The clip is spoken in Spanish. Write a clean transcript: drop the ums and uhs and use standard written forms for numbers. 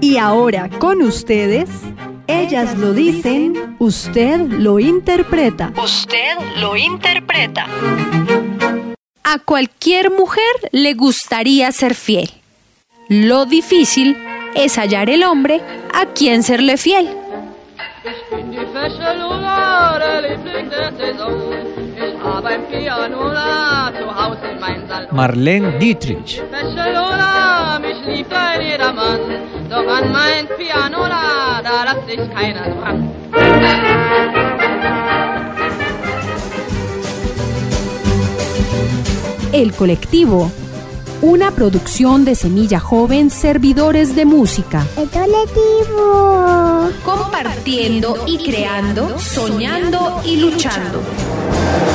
Y ahora con ustedes, ellas lo dicen, usted lo interpreta. Usted lo interpreta. A cualquier mujer le gustaría ser fiel. Lo difícil es hallar el hombre a quien serle fiel. Marlene Dietrich. El colectivo, una producción de Semilla Joven, servidores de música. El colectivo. Compartiendo y creando, soñando y luchando.